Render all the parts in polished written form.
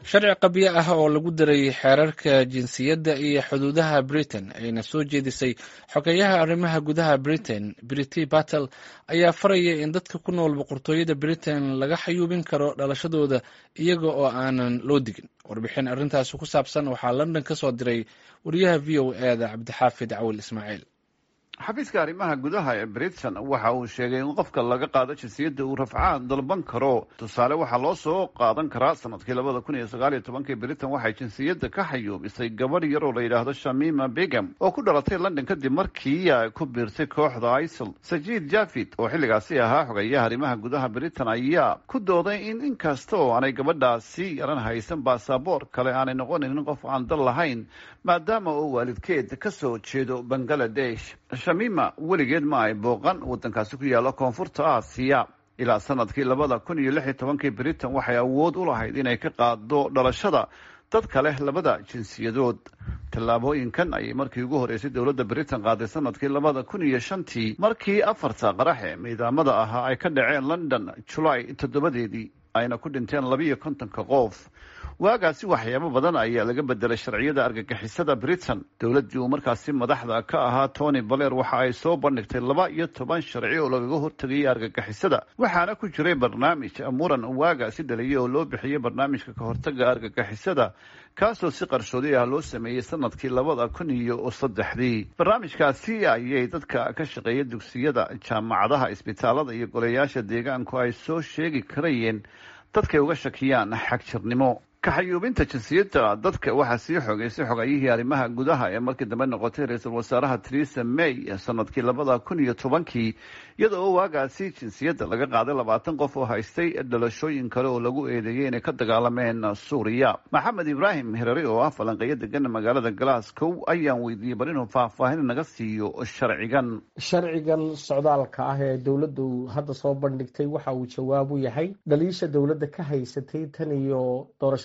sharci qabyo ah oo lagu daray xeerarka jinsiyadda iyo xuduudaha Britain ayna soo jeedisay xogeyaha arrimaha gudaha Britain Priti Patel ayaa faraya in dadka ku nool boqortooyada Britain laga xayuubin karo dhalashadooda iyaga oo aanan loo digin. Warbixin arrintaasi ku saabsan waxaa London ka soo diray wariyaha VOA-da Cabdixaafid Cawil Ismaaciil. xafiiska arrimaha gudaha ee Britain waxa uu sheegay in qofka laga qaado jinsiyadda uu rafcaan dalban karo. Tusaale waxaa loo soo qaadan karaa sanadkii 2019 Britain waxay jinsiyadda ka xayuubisay gabadh yar oo la yidhaahdo Shamima Begum oo ku dhalatay London kadib markii ay ku biirtay kooxda ISIL. Sajid Javid oo xilligaasi ahaa xogeyaha arrimaha gudaha Britain ayaa ku dooday in inkasta oo aanay gabadhaasi yaran haysan baasaboor kale aanay noqonin qof aan dal lahayn maadaama uu waalidkeed ka soo jeedo Bangladesh. Shamima weligeed ma ay booqan waddankaasi ku yaala koonfurta Aasiya. Ilaa sanadkii 2016 Britain waxay awood u lahayd inay ka qaado dhalashada dadka leh labada jinsiyadood. Tallaabooyinkan ayay markii ugu horeysay dowladda Britain qaaday sanadkii 2005 markii afarta qarax ee miidaamada ahaa ay ka dhaceen London July 7 ayna ku dhinteen 52 qof. waagaasi waxyaabo badan ayaa laga bedelay sharciyada argagixisada Britain. Dowladii uu markaasi madaxda ka ahaa Tony Blair waxa ay soo bandhigtay 12 sharci oo lagaga hortagay argagixisada, waxaana ku jiray barnaamij muran waagaasi dhaliyay oo loo bixiyay barnaamijka ka hortagga argagixisada kaasoo si qarsoodi ah loo sameeyay sanadkii 2003. barnaamijkaasi ayay dadka ka shaqeeya dugsiyada, jaamacadaha, isbitaalada iyo golayaasha deegaanku ay soo sheegi karayeen dadkay uga shakiyaan xagjirnimo. ka xayuubinta jinsiyadda dadka waxaa sii xogeysay xogayihii arrimaha gudaha ee markii dambe noqotay ra-iisul wasaaraha Theresa May sanadkii 2010 iyadoo oo waagaasi jinsiyadda laga qaaday 20 qof oo haystay dhalashooyin kale oo lagu eedeeyay inay ka dagaalameen Suuriya. Maxamed Ibrahim Hirari oo ah falanqeeyo degan magaalada Glasgow ayaan weydiiyay bal inuu faahfaahin naga siiyo sharcigan socdaalka ah ee dowladdu hadda soo bandhigtay. Waxa uu jawaab u yahay dhaliisha dowladda ka haysatay tan iyo doorashadii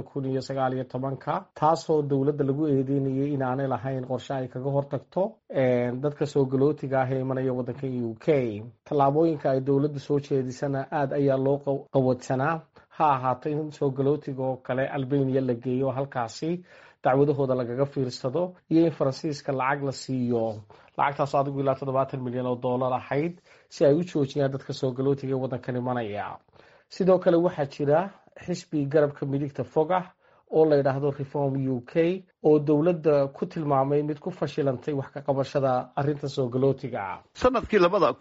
2019 taasoo dowladda lagu eedeynayay inaanay lahayn qorshe ay kaga hortagto dadka soo galootiga ah ee imanaya waddanka UK. tallaabooyinka ay dowladdu soo jeedisana aad ayaa loo qawadsanaa. ha ahaato in soo galootiga oo kale Albania la geeyo halkaasi dacwadahooda lagaga fiirsado, iyo in Faransiiska lacag la siiyo, lacagtaas adigu ilaa $70 milyan ahayd si ay u joojiyaan dadka soo galootiga ee waddankan imanaya. sidoo kale waxaa jira xisbi garabka midigta fog ah oo la yidhaahdo Reform UK oo dowladda ku tilmaamay mid ku fashilantay wax ka qabashada arrinta soo galootiga. sanadkii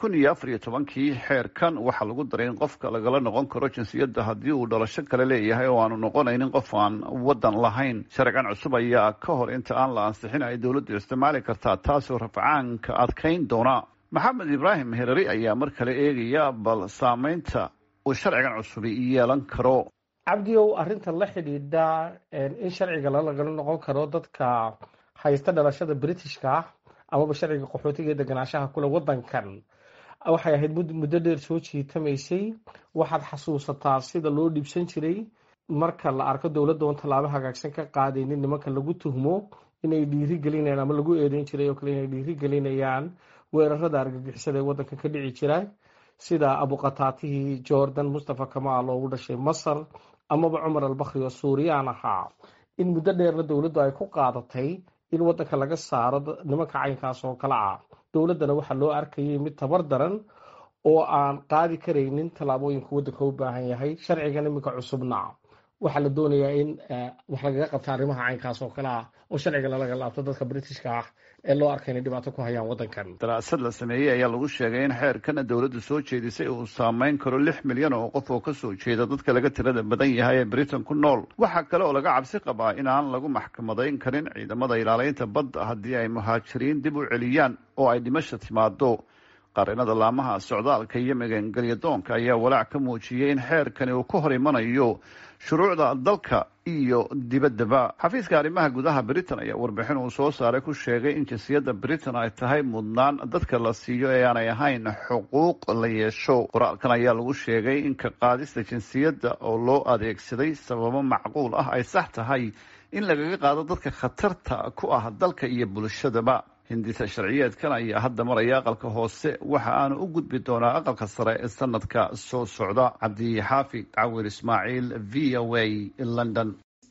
2014 xeerkan waxaa lagu daray in qofka lagala noqon karo jinsiyadda haddii uu dhalasho kale leeyahay oo aanu noqonaynin qof aan waddan lahayn. sharcigan cusub ayaa ka hor inta aan la ansixin ay dowladdu isticmaali kartaa, taasoo rafcaanka adkayn doona. Maxamed Ibrahim Hirari ayaa mar kale eegaya bal saameynta uu sharcigan cusubi yeelan karo. cabdiyow, arrintan la xidhiidha in sharciga lagala noqon karo dadka haysta dhalashada Britishka ah amaba sharciga qaxootiga ee deganaanshaha kule waddankan waxay ahayd muddo dheer soo jiitamaysay. waxaad xasuusataa sida loo dhibsan jiray marka la arko dowladda oon tallaabo hagaagsan ka qaadaynin nimanka lagu tuhmo inay dhiirigelinayaan ama lagu eedeyn jiray oo kale inay dhiirigelinayaan weerarada argagixisada ee waddankan ka dhici jira, sida abuqataatihii Jordan Mustafa Kamal oo u dhashay Masar amaba Cumar al-Bakhri oo Suuriyaan ahaa. in muddo dheerna dowladdu ay ku qaadatay in waddanka laga saaro nimanka caynkaas oo kale ah. dowladdana waxaa loo arkayay mid tabar daran oo aan qaadi karaynin tallaabooyinka waddanka u baahan yahay. sharcigan iminka cusubna waxaa la doonayaa in wax lagaga qabta arrimaha caynkaas oo kale ah oo sharciga laga laabto dadka Britishka ah ee loo arkay inay dhibaato ku hayaan waddankan. daraasad la sameeyey ayaa lagu sheegay in xeerkana dowladdu soo jeedisay uu saameyn karo 6 milyan oo qof oo ka soo jeeda dadka laga tirada badan yahay ee Britain ku nool. waxaa kale oo laga cabsi qabaa in aan lagu maxkamadayn karin ciidamada ilaalinta badda haddii ay muhaajiriin dib u celiyaan oo ay dhimasho timaado. qarinada laamaha socdaalka iyo magangelyadoonka ayaa walaac ka muujiyay in xeerkani uu ka hor imanayo shuruucda dalka iyo dibaddaba. xafiiska arrimaha gudaha Britain ayaa warbixin uu soo saaray ku sheegay in jinsiyadda Britain ay tahay mudnaan dadka la siiyo ee aanay ahayn xuquuq la yeesho. qoraalkan ayaa lagu sheegay in ka qaadista jinsiyadda oo loo adeegsaday sababo macquul ah ay sax tahay in lagaga qaado dadka khatarta ku ah dalka iyo bulshadaba. hindisa sharciyeedkan ayaa hadda maraya aqalka hoose, waxa aanu u gudbi doonaa aqalka sare ee sanadka soo socda. Cabdixaafid Cawil Ismaaciil, VOA, London.